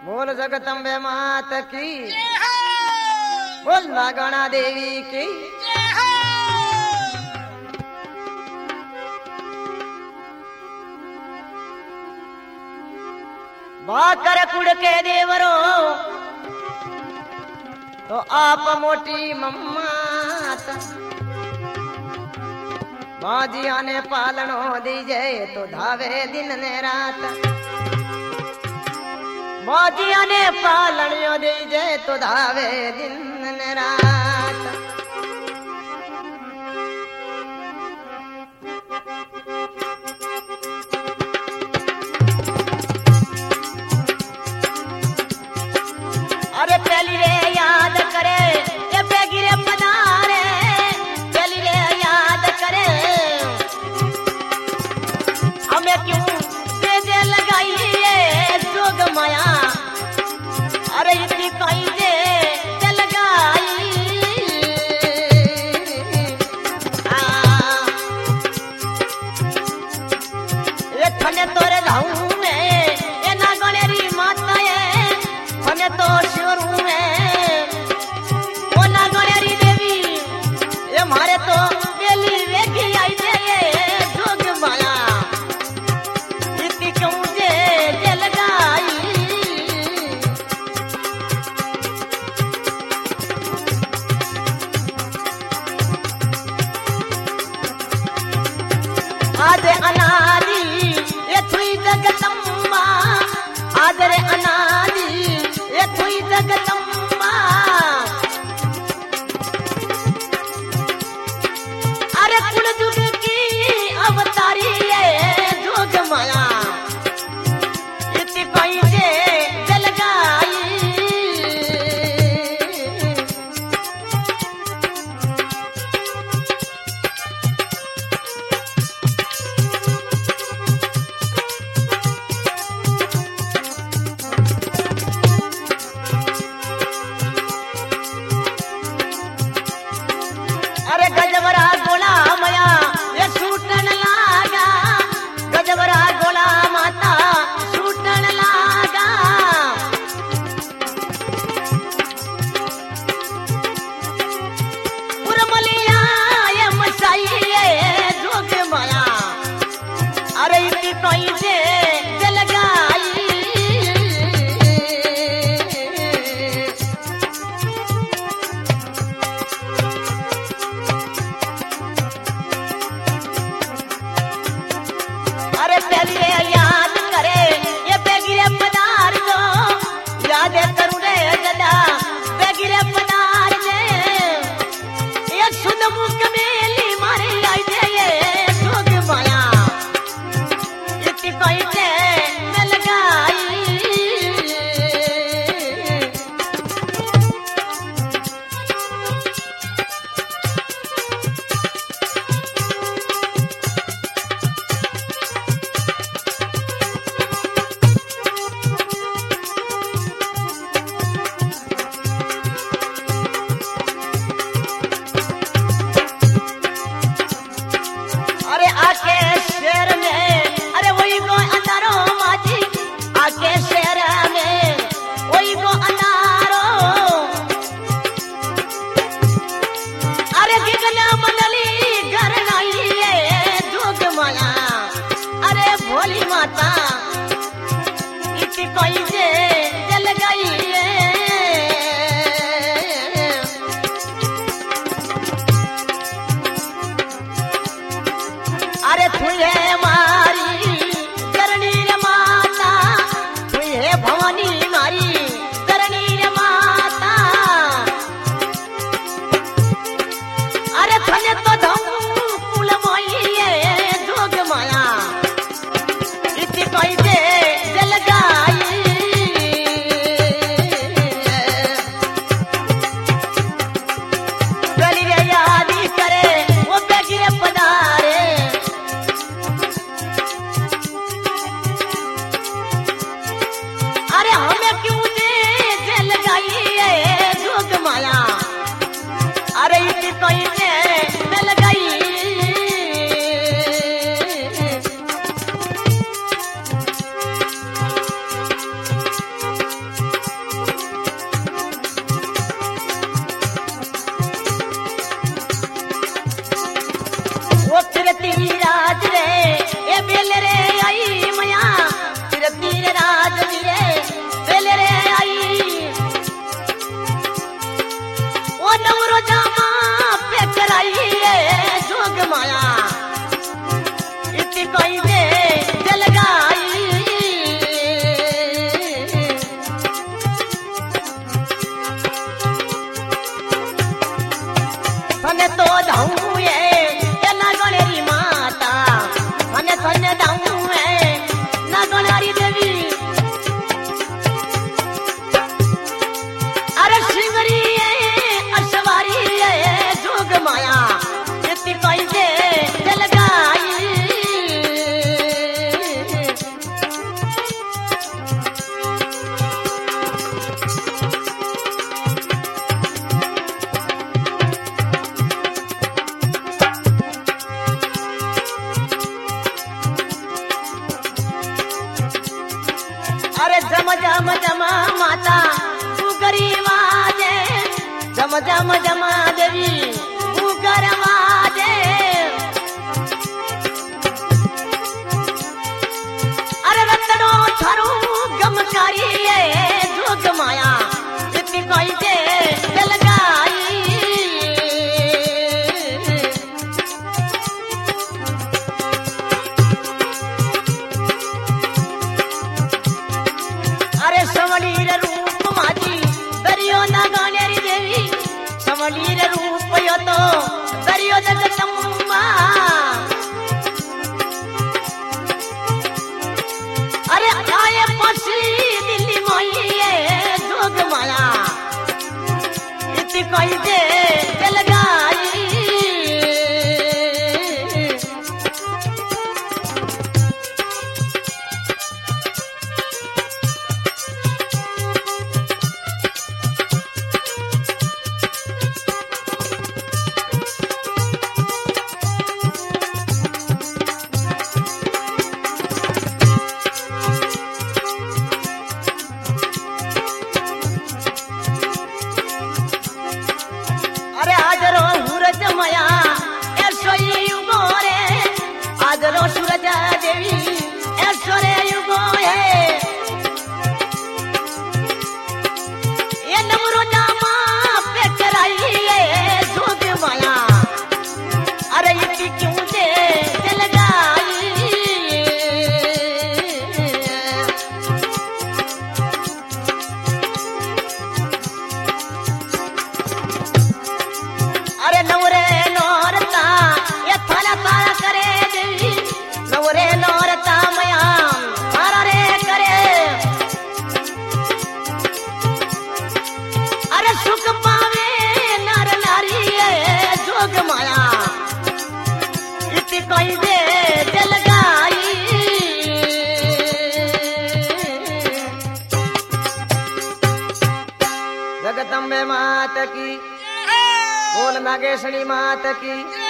बोल जगदम्बे मात की, बोल नागणा देवी की। बाकर कुड़ के देवरो तो आप मोटी मम्मात, बाजिया ने पालनो दीजे तो धावे दिन ने रात, बाजिया ने पालनो दीजे तो धावे दिन ने रात। अरे पहली रे याद करे ये बेगिरे पधारे, पहली रे याद करे हमें क्यों दे लगाई ये जोग माया। अरे इतनी कहीं दे लगाई ये थने तोरे धाऊ में ये ना गणेरी माता है, थने तो शिवरू में वो ना गणेरी देवी ये मारे तो बेली वेगी आई दे ये जोग माया। इतनी क्यों दे लगाई आज अनादि ये थुई जगदम्बा, आज रे अनादि ये थुई जगदम्बा। अरे कुल जुग की अवतारी ये जोग माया, इतनी कोई दे लगाई अरे गजबरा गोला मया ये छूटन लागा, गजबरा गोला माता छूटन लागा। उर्मलिया ये मसाई ये जोग माया, अरे इतनी कोई दे लगाई अरे पहली रे याद करे ये बेगिरे पदार दो, याद करूं रे गदा बेगिरे पदार दे ये सुन मुख मेली मारे आई दे ये जोग माया। इतनी कोई दे लगाई अरे आके शहर में अरे वही को अंधारो माजी, आके शहर में वही को अंधारो। अरे गिगना मनली घर नहीं ये जोग माया, अरे भोली माता इतनी कोई दे लगाई अरे तुझे मारी करनी रे माता, तुझे भवानी मारी करनी रे माता। अरे तुझे तो धम कुल मोई ये जोग माया, इतनी कोई दे लगाई गली रे यादी करे वो बेगिरे पधारे। जम जमा माता तू गरीबाजे जम जम जमा देवी तू गरवाजे अरे रतनो थारू गमकारी जोग माया इतनी कोई दे लगाई अरे समलीर रूप माजी दरियो ना गानेरी देवी समलीर रूप यो तो दरियो जगदम्बा अरे आए पसी दिल्ली मोइए जोग माया इतनी कोई दे लगाई जगदम्बे मात की बोल नागेश्वरी मात की